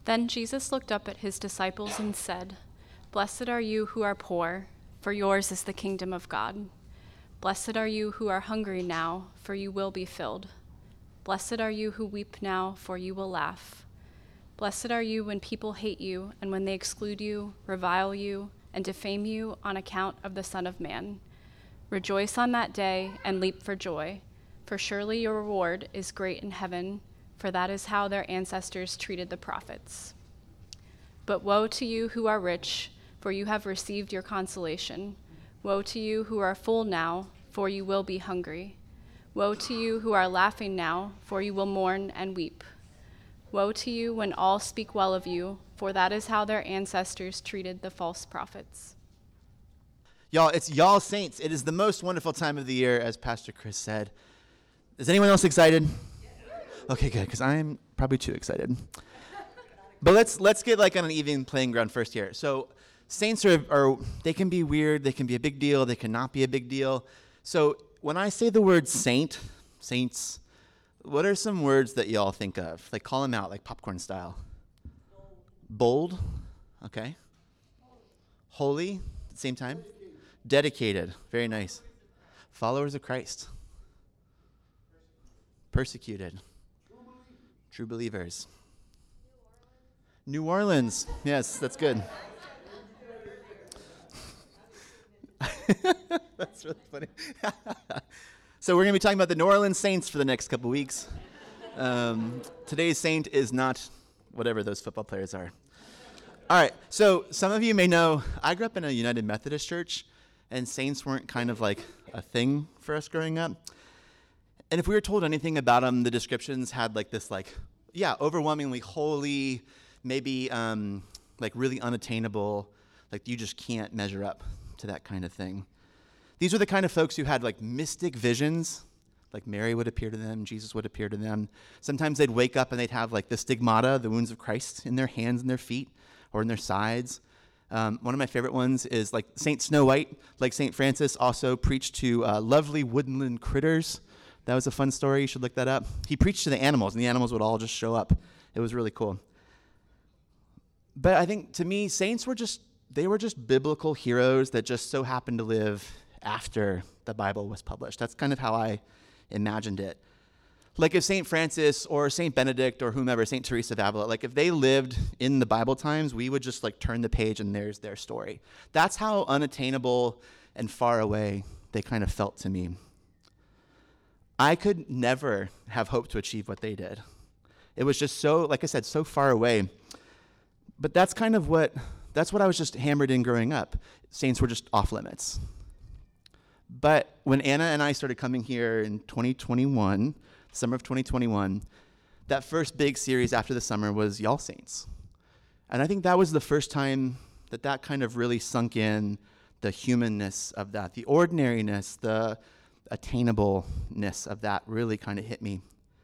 Then Jesus looked up at his disciples and said, "Blessed are you who are poor, for yours is the kingdom of God. Blessed are you who are hungry now, for you will be filled. Blessed are you who weep now, for you will laugh. Blessed are you when people hate you, and when they exclude you, revile you, and defame you on account of the Son of Man. Rejoice on that day and leap for joy, for surely your reward is great in heaven, for that is how their ancestors treated the prophets. But woe to you who are rich, for you have received your consolation. Woe to you who are full now, for you will be hungry. Woe to you who are laughing now, for you will mourn and weep. Woe to you when all speak well of you, for that is how their ancestors treated the false prophets." Y'all, it's Y'all Saints. It is the most wonderful time of the year, as Pastor Chris said. Is anyone else excited? Okay, good, because I'm probably too excited. But let's get like on an even playing ground first here. So saints are they can be weird, they can be a big deal, they cannot be a big deal. So when I say the word saints, what are some words that y'all think of? Like call them out, like popcorn style. Bold, okay. Holy, at the same time. Dedicated, very nice. Followers of Christ. Persecuted. True believers. New Orleans, yes, that's good. That's really funny. So we're going to be talking about the New Orleans Saints for the next couple weeks. Today's saint is not whatever those football players are. All right, so some of you may know, I grew up in a United Methodist church, and saints weren't kind of like a thing for us growing up. And if we were told anything about them, the descriptions had like this overwhelmingly holy, maybe like really unattainable, like you just can't measure up to that kind of thing. These were the kind of folks who had like mystic visions, like Mary would appear to them, Jesus would appear to them. Sometimes they'd wake up and they'd have like the stigmata, the wounds of Christ, in their hands and their feet or in their sides. One of my favorite ones is like Saint Snow White, like Saint Francis, also preached to lovely woodland critters. That was a fun story. You should look that up. He preached to the animals, and the animals would all just show up. It was really cool. But I think, to me, saints were just biblical heroes that just so happened to live after the Bible was published. That's kind of how I imagined it. Like if Saint Francis or Saint Benedict or whomever, Saint Teresa of Avila, like if they lived in the Bible times, we would just like turn the page and there's their story. That's how unattainable and far away they kind of felt to me. I could never have hoped to achieve what they did. It was just so, like I said, so far away. But that's what I was just hammered in growing up. Saints were just off limits. But when Anna and I started coming here in 2021, summer of 2021, that first big series after the summer was Y'all Saints. And I think that was the first time that kind of really sunk in, the humanness of that, the ordinariness, the attainableness of that really kind of hit me.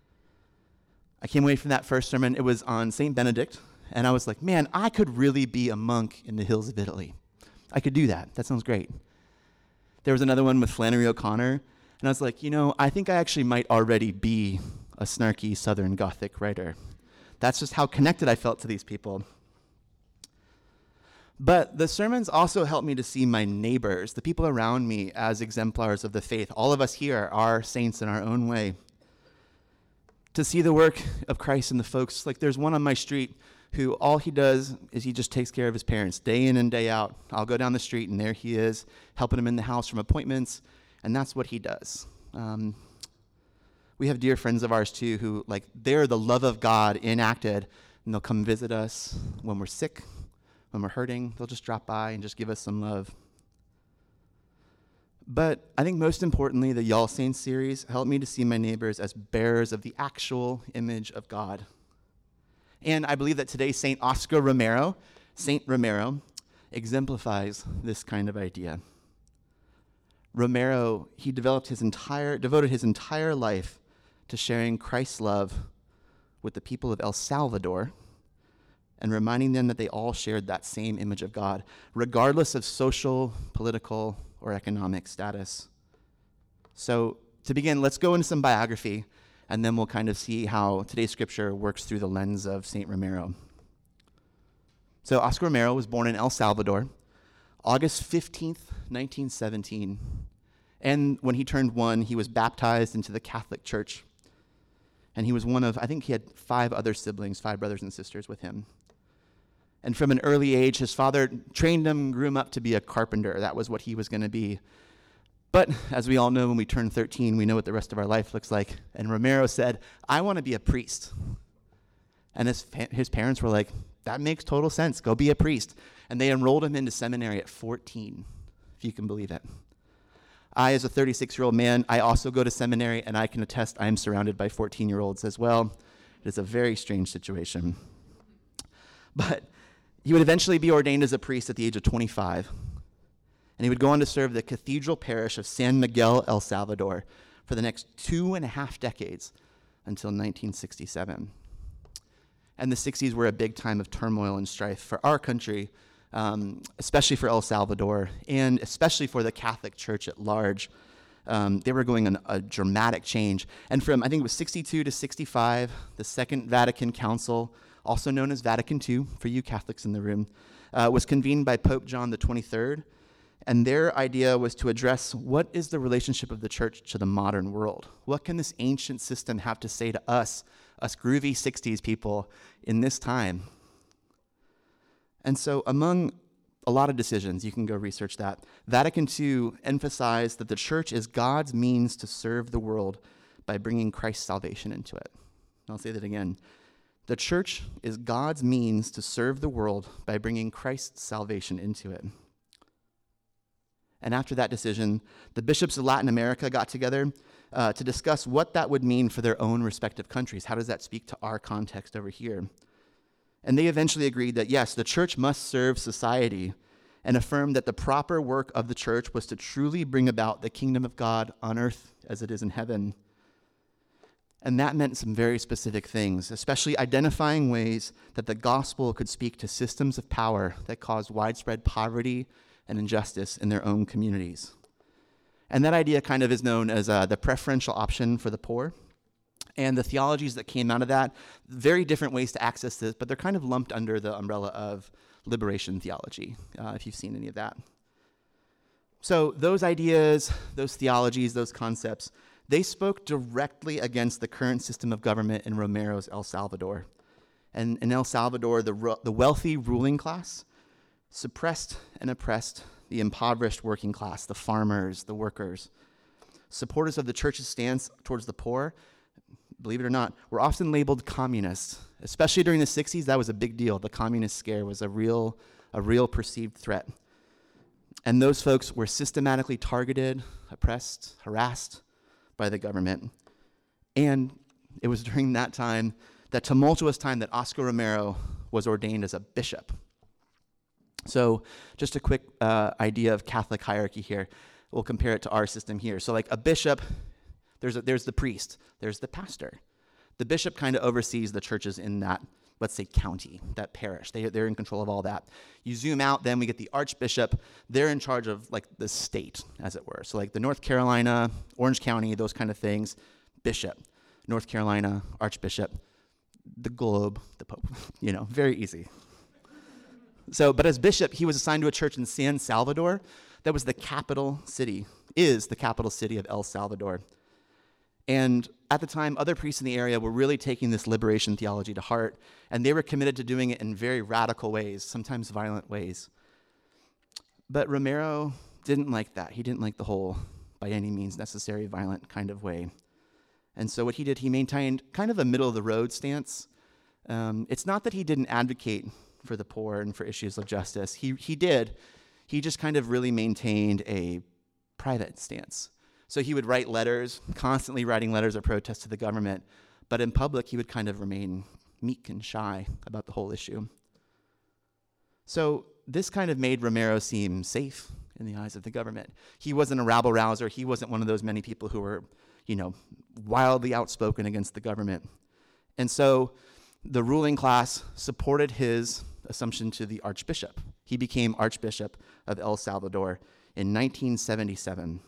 I came away from that first sermon, it was on Saint Benedict, and I was like, man, I could really be a monk in the hills of Italy. I could do that. That sounds great. There was another one with Flannery O'Connor, and I was like, I think I actually might already be a snarky Southern Gothic writer. That's just how connected I felt to these people. But the sermons also helped me to see my neighbors, the people around me, as exemplars of the faith. All of us here are saints in our own way. To see the work of Christ in the folks, like there's one on my street who all he does is he just takes care of his parents day in and day out. I'll go down the street and there he is, helping him in the house from appointments, and that's what he does. We have dear friends of ours too who, like, they're the love of God enacted, and they'll come visit us when we're sick, when we're hurting. They'll just drop by and just give us some love. But I think most importantly, the Y'all Saints series helped me to see my neighbors as bearers of the actual image of God. And I believe that today Saint Romero, exemplifies this kind of idea. Romero, he devoted his entire life to sharing Christ's love with the people of El Salvador and reminding them that they all shared that same image of God, regardless of social, political, or economic status. So to begin, let's go into some biography, and then we'll kind of see how today's scripture works through the lens of Saint Romero. So Oscar Romero was born in El Salvador, August 15th, 1917. And when he turned 1, he was baptized into the Catholic Church. And he was one of, I think he had 5 other siblings, 5 brothers and sisters with him. And from an early age, his father trained him, grew him up to be a carpenter. That was what he was going to be. But as we all know, when we turn 13, we know what the rest of our life looks like. And Romero said, I want to be a priest. And his parents were like, that makes total sense. Go be a priest. And they enrolled him into seminary at 14, if you can believe it. I, as a 36-year-old man, I also go to seminary, and I can attest I am surrounded by 14-year-olds as well. It is a very strange situation. But he would eventually be ordained as a priest at the age of 25. And he would go on to serve the cathedral parish of San Miguel, El Salvador, for the next 2.5 decades until 1967. And the 60s were a big time of turmoil and strife for our country, especially for El Salvador, and especially for the Catholic Church at large. They were going on a dramatic change. And from, I think it was 62 to 65, the Second Vatican Council, also known as Vatican II, for you Catholics in the room, was convened by Pope John the 23rd. And their idea was to address what is the relationship of the church to the modern world? What can this ancient system have to say to us groovy 60s people in this time? And so among a lot of decisions, you can go research that, Vatican II emphasized that the church is God's means to serve the world by bringing Christ's salvation into it. And I'll say that again. The church is God's means to serve the world by bringing Christ's salvation into it. And after that decision, the bishops of Latin America got together to discuss what that would mean for their own respective countries. How does that speak to our context over here? And they eventually agreed that, yes, the church must serve society, and affirmed that the proper work of the church was to truly bring about the kingdom of God on earth as it is in heaven. And that meant some very specific things, especially identifying ways that the gospel could speak to systems of power that caused widespread poverty and injustice in their own communities. And that idea kind of is known as the preferential option for the poor. And the theologies that came out of that, very different ways to access this, but they're kind of lumped under the umbrella of liberation theology, if you've seen any of that. So those ideas, those theologies, those concepts, they spoke directly against the current system of government in Romero's El Salvador. And in El Salvador, the wealthy ruling class suppressed and oppressed the impoverished working class, the farmers, the workers. Supporters of the church's stance towards the poor, believe it or not, were often labeled communists. Especially during the 60s, that was a big deal. The communist scare was a real perceived threat. And those folks were systematically targeted, oppressed, harassed by the government. And it was during that time, that tumultuous time, that Oscar Romero was ordained as a bishop. So just a quick idea of Catholic hierarchy here. We'll compare it to our system here. So like a bishop, there's the priest, there's the pastor. The bishop kind of oversees the churches in that, let's say, county, that parish. They're in control of all that. You zoom out, then we get the archbishop. They're in charge of like the state, as it were. So like the North Carolina, Orange County, those kind of things. Bishop, North Carolina, archbishop, the globe, the pope. Very easy. So, but as bishop, he was assigned to a church in San Salvador. That was the capital city, is the capital city of El Salvador. And at the time, other priests in the area were really taking this liberation theology to heart, and they were committed to doing it in very radical ways, sometimes violent ways. But Romero didn't like that. He didn't like the whole, by any means necessary, violent kind of way. And so what he did, he maintained kind of a middle-of-the-road stance. It's not that he didn't advocate for the poor and for issues of justice. He did. He just kind of really maintained a private stance. So he would write letters, constantly writing letters of protest to the government, but in public he would kind of remain meek and shy about the whole issue. So this kind of made Romero seem safe in the eyes of the government. He wasn't a rabble-rouser. He wasn't one of those many people who were, wildly outspoken against the government. And so the ruling class supported his assumption to the archbishop. He became Archbishop of El Salvador in 1977.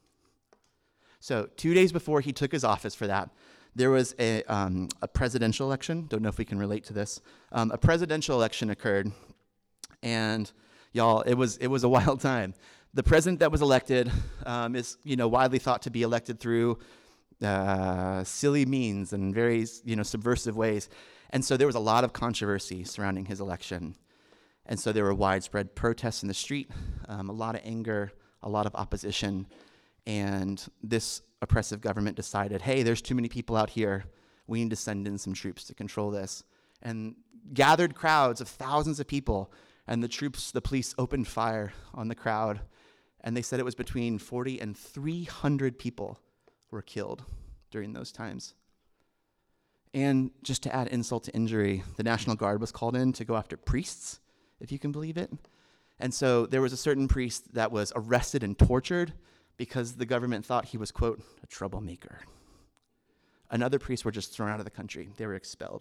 So 2 days before he took his office for that, there was a presidential election. Don't know if we can relate to this. A presidential election occurred, And y'all, it was a wild time. The president that was elected is widely thought to be elected through silly means and very subversive ways. And so there was a lot of controversy surrounding his election. And so there were widespread protests in the street, a lot of anger, a lot of opposition. And this oppressive government decided, hey, there's too many people out here. We need to send in some troops to control this. And gathered crowds of thousands of people, and the police opened fire on the crowd. And they said it was between 40 and 300 people were killed during those times. And just to add insult to injury, the National Guard was called in to go after priests, if you can believe it. And so there was a certain priest that was arrested and tortured because the government thought he was, quote, a troublemaker. And other priests were just thrown out of the country. They were expelled.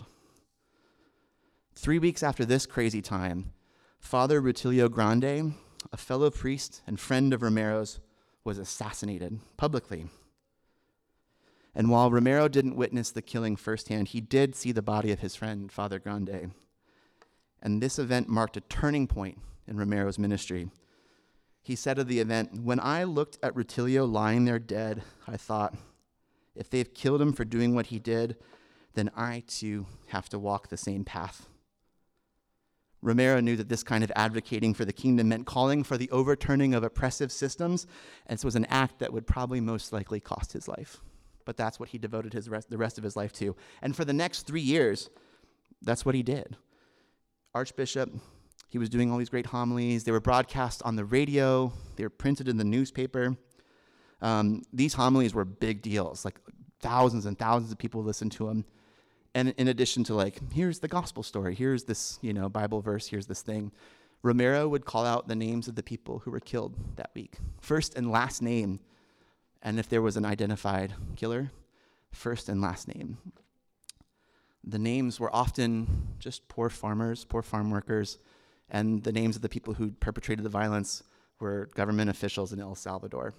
3 weeks after this crazy time, Father Rutilio Grande, a fellow priest and friend of Romero's, was assassinated publicly. And while Romero didn't witness the killing firsthand, he did see the body of his friend, Father Grande. And this event marked a turning point in Romero's ministry. He said of the event, "When I looked at Rutilio lying there dead, I thought, if they've killed him for doing what he did, then I too have to walk the same path." Romero knew that this kind of advocating for the kingdom meant calling for the overturning of oppressive systems, and this was an act that would probably most likely cost his life. But that's what he devoted the rest of his life to. And for the next 3 years, that's what he did. Archbishop, he was doing all these great homilies. They were broadcast on the radio. They were printed in the newspaper. These homilies were big deals. Like thousands and thousands of people listened to them. And in addition to here's the gospel story, here's this, Bible verse, here's this thing, Romero would call out the names of the people who were killed that week. First and last name. And if there was an identified killer, first and last name. The names were often just poor farmers, poor farm workers, and the names of the people who perpetrated the violence were government officials in El Salvador.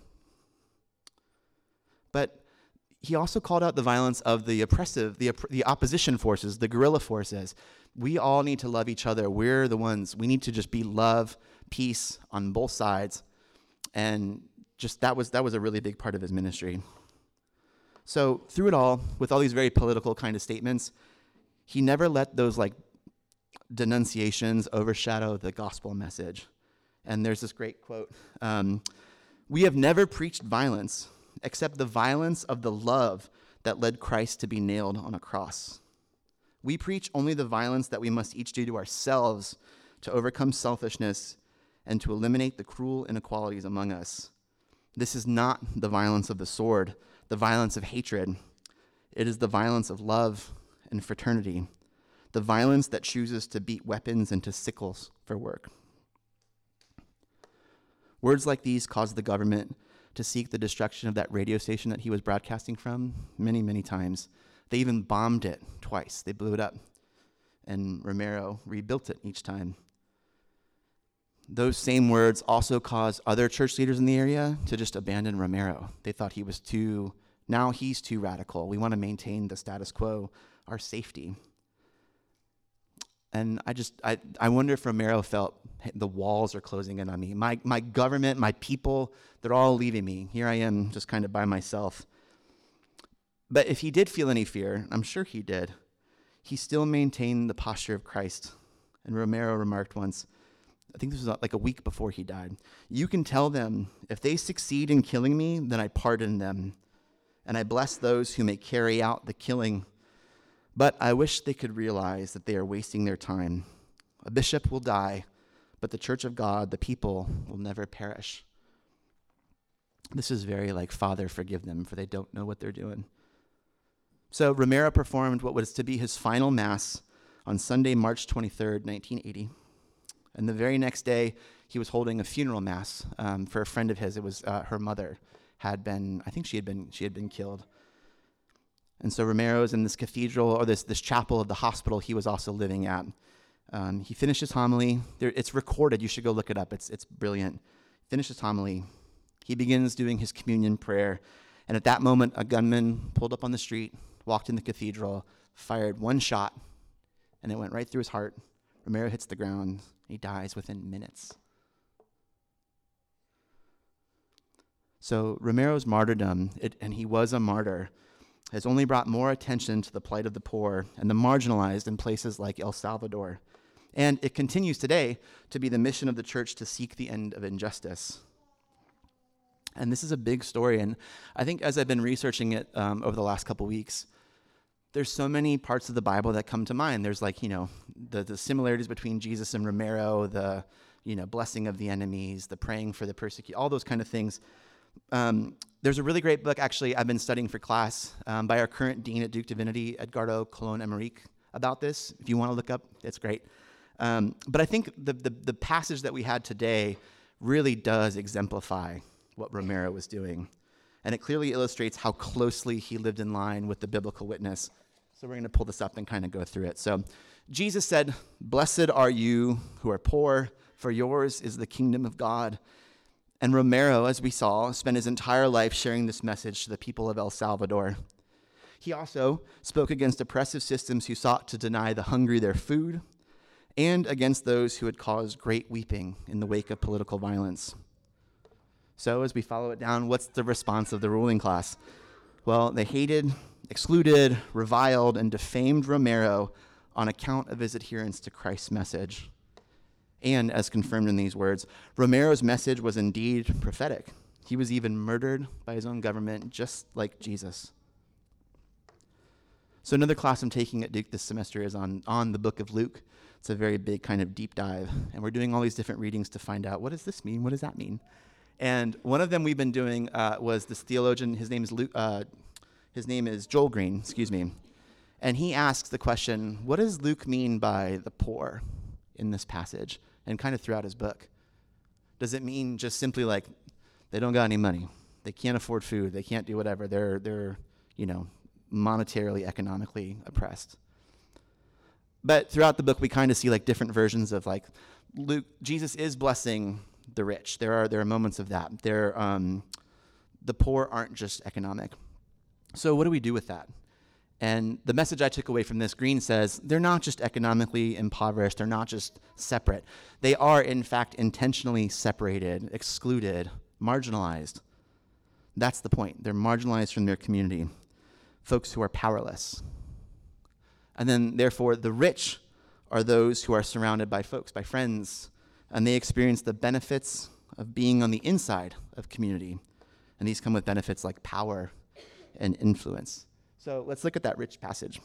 But he also called out the violence of the oppressive, the opposition forces, the guerrilla forces. We all need to love each other. We're the ones. We need to just be love, peace on both sides. And just that was a really big part of his ministry. So through it all, with all these very political kind of statements, he never let those denunciations overshadow the gospel message. And there's this great quote, "We have never preached violence, except the violence of the love that led Christ to be nailed on a cross. We preach only the violence that we must each do to ourselves to overcome selfishness and to eliminate the cruel inequalities among us. This is not the violence of the sword, the violence of hatred. It is the violence of love and fraternity, the violence that chooses to beat weapons into sickles for work." Words like these caused the government to seek the destruction of that radio station that he was broadcasting from many, many times. They even bombed it twice. They blew it up, and Romero rebuilt it each time. Those same words also caused other church leaders in the area to just abandon Romero. They thought he's too radical. We want to maintain the status quo, our safety. And I wonder if Romero felt, hey, the walls are closing in on me. My government, my people, they're all leaving me. Here I am just kind of by myself. But if he did feel any fear, I'm sure he did, he still maintained the posture of Christ. And Romero remarked once, I think this was like a week before he died, "You can tell them, if they succeed in killing me, then I pardon them, and I bless those who may carry out the killing. But I wish they could realize that they are wasting their time. A bishop will die, but the church of God, the people, will never perish." This is very Father, forgive them, for they don't know what they're doing. So Romero performed what was to be his final mass on Sunday, March 23rd, 1980. And the very next day, he was holding a funeral mass for a friend of his. It was her mother she had been killed. And so Romero is in this cathedral, or this chapel of the hospital he was also living at. He finished his homily. It's recorded. You should go look it up. It's brilliant. Finished his homily. He begins doing his communion prayer. And at that moment, a gunman pulled up on the street, walked in the cathedral, fired one shot, and it went right through his heart. Romero hits the ground. He dies within minutes. So Romero's martyrdom, and he was a martyr, has only brought more attention to the plight of the poor and the marginalized in places like El Salvador. And it continues today to be the mission of the church to seek the end of injustice. And this is a big story. And I think as I've been researching it over the last couple weeks, there's so many parts of the Bible that come to mind. There's the similarities between Jesus and Romero, the blessing of the enemies, the praying for the persecuted, all those kind of things. There's a really great book, actually, I've been studying for class by our current dean at Duke Divinity, Edgardo Colon Emerick, about this. If you want to look up, it's great. But I think the passage that we had today really does exemplify what Romero was doing. And it clearly illustrates how closely he lived in line with the biblical witness. So we're going to pull this up and kind of go through it. So Jesus said, "Blessed are you who are poor, for yours is the kingdom of God." And Romero, as we saw, spent his entire life sharing this message to the people of El Salvador. He also spoke against oppressive systems who sought to deny the hungry their food, and against those who had caused great weeping in the wake of political violence. So as we follow it down, what's the response of the ruling class? Well, they hated, excluded, reviled, and defamed Romero on account of his adherence to Christ's message. And as confirmed in these words, Romero's message was indeed prophetic. He was even murdered by his own government, just like Jesus. So another class I'm taking at Duke this semester is on the book of Luke. It's a very big kind of deep dive. And we're doing all these different readings to find out, what does this mean? What does that mean? And one of them we've been doing was this theologian. His name is Joel Green, And he asks the question, what does Luke mean by the poor in this passage and kind of throughout his book? Does it mean just simply like they don't got any money, they can't afford food, they can't do whatever, they're monetarily, economically oppressed? But throughout the book, we kind of see like different versions of like Luke. Jesus is blessing the rich. There are moments of that. The poor aren't just economic. So what do we do with that? And the message I took away from this, Green says, they're not just economically impoverished. They're not just separate. They are, in fact, intentionally separated, excluded, marginalized. That's the point. They're marginalized from their community. Folks who are powerless. And then, therefore, the rich are those who are surrounded by folks, by friends, and they experience the benefits of being on the inside of community. And these come with benefits like power and influence. So let's look at that rich passage.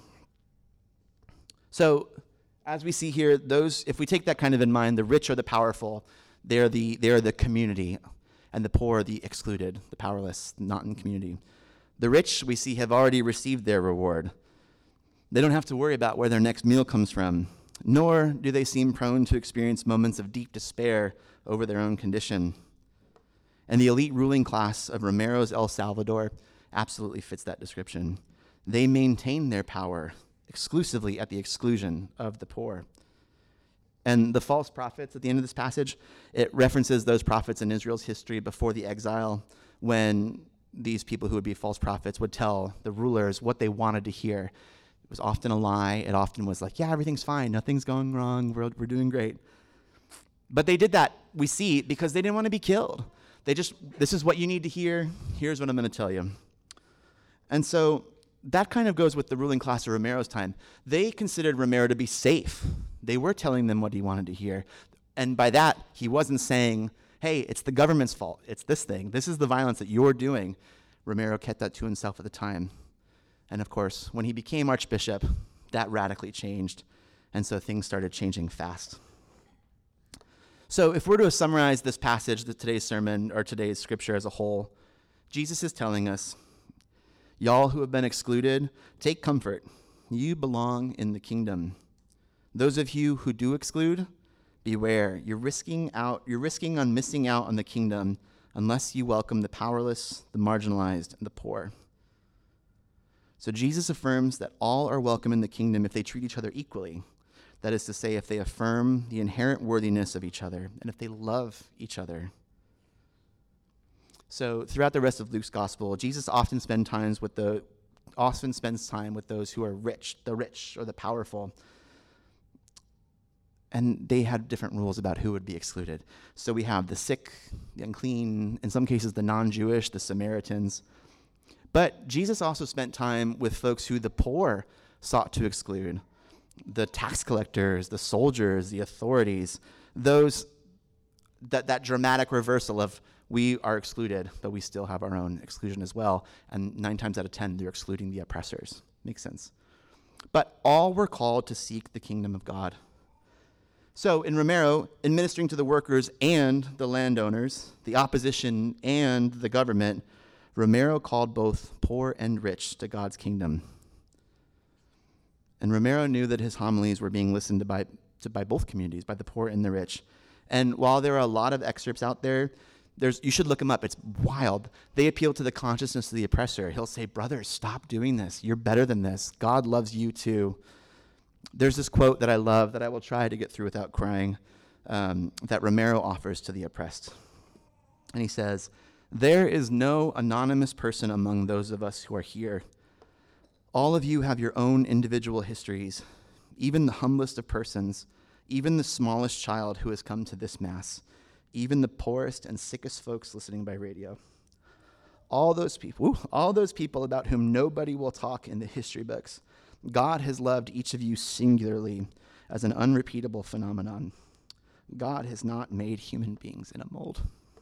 So as we see here, if we take that kind of in mind, the rich are the powerful, they are the community, and the poor are the excluded, the powerless, not in community. The rich, we see, have already received their reward. They don't have to worry about where their next meal comes from, nor do they seem prone to experience moments of deep despair over their own condition. And the elite ruling class of Romero's El Salvador absolutely fits that description. They maintain their power exclusively at the exclusion of the poor. And the false prophets at the end of this passage, it references those prophets in Israel's history before the exile, when these people who would be false prophets would tell the rulers what they wanted to hear. It was often a lie. It often was like, yeah, everything's fine. Nothing's going wrong. We're doing great. But they did that, we see, because they didn't want to be killed. This is what you need to hear. Here's what I'm going to tell you. And so that kind of goes with the ruling class of Romero's time. They considered Romero to be safe. They were telling them what he wanted to hear. And by that, he wasn't saying, hey, it's the government's fault. It's this thing. This is the violence that you're doing. Romero kept that to himself at the time. And of course, when he became archbishop, that radically changed. And so things started changing fast. So if we're to summarize this passage, today's sermon, or today's scripture as a whole, Jesus is telling us, y'all who have been excluded, take comfort. You belong in the kingdom. Those of you who do exclude, beware. You're risking on missing out on the kingdom unless you welcome the powerless, the marginalized, and the poor. So Jesus affirms that all are welcome in the kingdom if they treat each other equally. That is to say, if they affirm the inherent worthiness of each other and if they love each other. So throughout the rest of Luke's gospel, Jesus often spends time with those who are rich, the rich or the powerful. and they had different rules about who would be excluded. So we have the sick, the unclean, in some cases the non-Jewish, the Samaritans. But Jesus also spent time with folks who the poor sought to exclude. The tax collectors, the soldiers, the authorities, those, that dramatic reversal of we are excluded, but we still have our own exclusion as well. And 9 times out of 10, they're excluding the oppressors. Makes sense. But all were called to seek the kingdom of God. So in Romero, administering to the workers and the landowners, the opposition and the government, Romero called both poor and rich to God's kingdom. And Romero knew that his homilies were being listened to by both communities, by the poor and the rich. And while there are a lot of excerpts out there, you should look them up. It's wild. They appeal to the consciousness of the oppressor. He'll say, brothers, stop doing this. You're better than this. God loves you too. There's this quote that I love that I will try to get through without crying, that Romero offers to the oppressed. And he says, "There is no anonymous person among those of us who are here. All of you have your own individual histories, even the humblest of persons, even the smallest child who has come to this Mass, even the poorest and sickest folks listening by radio. All those people about whom nobody will talk in the history books. God has loved each of you singularly as an unrepeatable phenomenon. God has not made human beings in a mold."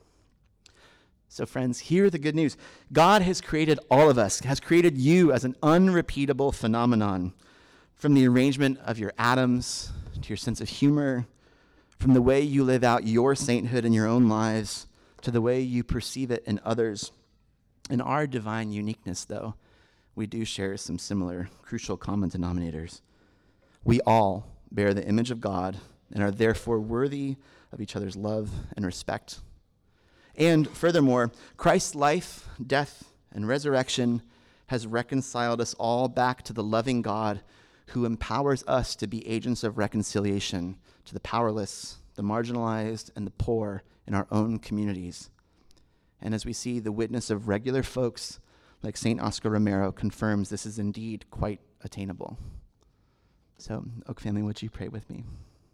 So friends, hear the good news. God has created all of us, has created you as an unrepeatable phenomenon. From the arrangement of your atoms to your sense of humor, from the way you live out your sainthood in your own lives to the way you perceive it in others. In our divine uniqueness, though, we do share some similar crucial common denominators. We all bear the image of God and are therefore worthy of each other's love and respect. And furthermore, Christ's life, death, and resurrection has reconciled us all back to the loving God who empowers us to be agents of reconciliation to the powerless, the marginalized, and the poor in our own communities. And as we see, the witness of regular folks like St. Oscar Romero confirms this is indeed quite attainable. So, Oak family, would you pray with me?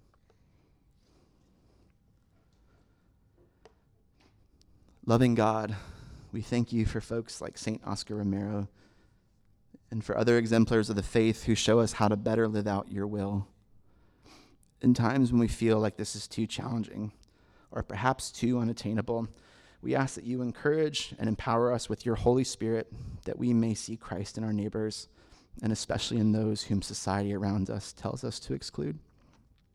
Loving God, we thank you for folks like St. Oscar Romero and for other exemplars of the faith who show us how to better live out your will. In times when we feel like this is too challenging or perhaps too unattainable, we ask that you encourage and empower us with your Holy Spirit that we may see Christ in our neighbors and especially in those whom society around us tells us to exclude.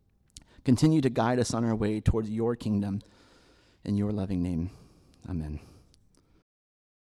Continue to guide us on our way towards your kingdom in your loving name. Amen.